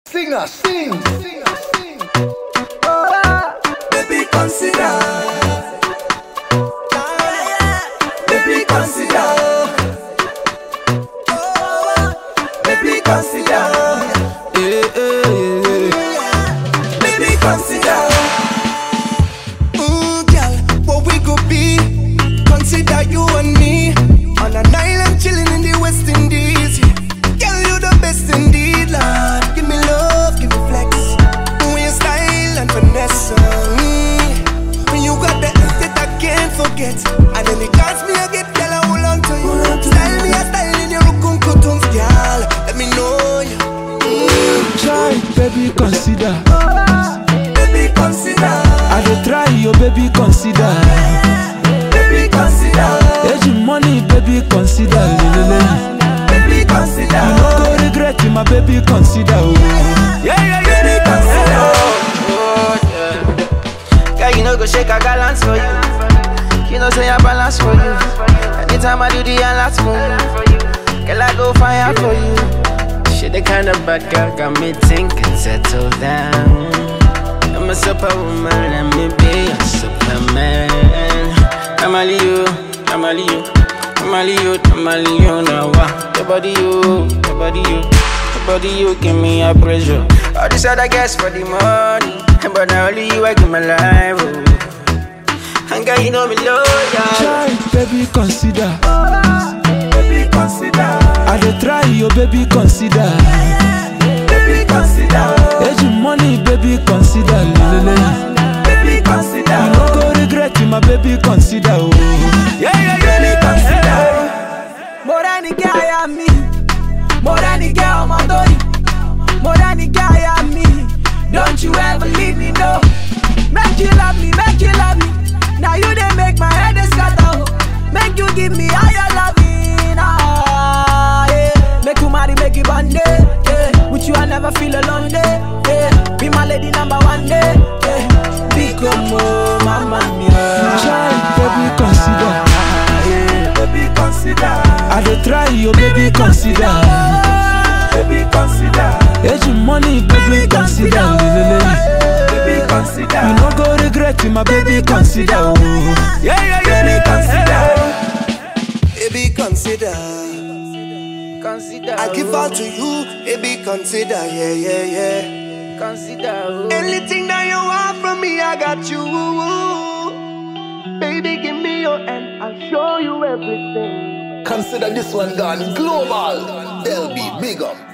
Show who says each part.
Speaker 1: Singer, sing.
Speaker 2: Baby, consider. Baby, consider. Baby, consider. Baby, consider. Girl, what we could be. Consider you and me on an island chilling in the West Indies. Girl, you the best indeed, Lord. Give me love, give me flex. With your style and finesse. When you got that I can't forget. And then it costs me, I get girl, I hold on to you. Style me a style in your rukum-kutum, girl. Let me know you.
Speaker 3: Try, baby, consider.
Speaker 2: Baby, consider.
Speaker 3: I dey try, your baby, consider.
Speaker 2: Baby, consider.
Speaker 3: There's your money, baby, consider.
Speaker 2: Baby, consider.
Speaker 3: You no go regret it, my baby, consider.
Speaker 2: Baby, consider.
Speaker 4: Girl, you know go shake a balance for you. You know say I balance for you. Anytime I do the last for you. Girl, I go fire for you. She the kind of bad girl got me thinking, settle down. I'm a superwoman, let me be a superman. I'm only you, I'm only you, I'm only you, I'm only you now. Your body you, your body you, your body you give me a pressure. All this other guys for the money, but now only you I give my life. Oh. And girl, you know me loyal.
Speaker 3: Try, baby, consider.
Speaker 2: Baby, consider.
Speaker 3: I dey try, your baby, consider.
Speaker 2: Baby, consider.
Speaker 3: There's your money, baby, consider.
Speaker 2: Baby, consider.
Speaker 3: You no go regret it, my baby, consider.
Speaker 2: Baby, consider.
Speaker 5: More than the guy I me, more than the girl my body, more than the guy I me. Don't you ever leave me, no. Make you love me, make you love me. Now you they make my head scatter. Make you give me higher loving, yeah. Make you marry, make you bond, yeah. With you I never feel alone, yeah. Be my lady number one, yeah. Become mama mia.
Speaker 3: Try, baby, consider.
Speaker 2: Baby, consider.
Speaker 3: I dey try, your baby, consider.
Speaker 2: Baby, consider.
Speaker 3: There's your money, baby, consider.
Speaker 2: Baby, consider.
Speaker 3: You no go regret it, my baby, consider.
Speaker 2: Baby, consider. Baby, consider.
Speaker 4: Consider.
Speaker 2: I give all to you. Baby, consider. Yeah.
Speaker 4: Consider.
Speaker 2: Anything that you want from me, I got you. Baby, give me your hand. I'll show you everything.
Speaker 1: Consider this one gone global. They'll be big up.